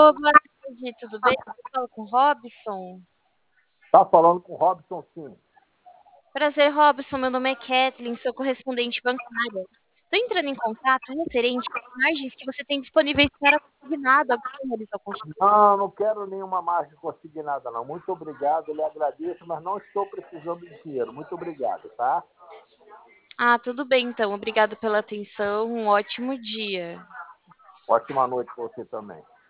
boa tarde, tudo bem? Eu falo com o Robson. Tá falando com o Robson, sim. Prazer, Robson. Meu nome é Kathleen, sou correspondente bancária. Estou entrando em contato referente às margens que você tem disponíveis para consignado agora que realizou a consulta. Não, não quero nenhuma margem consignada, não. Muito obrigado, lhe agradeço, mas não estou precisando de dinheiro. Muito obrigado, tá? Ah, tudo bem então. Obrigado pela atenção. Um ótimo dia. Ótima noite para você também.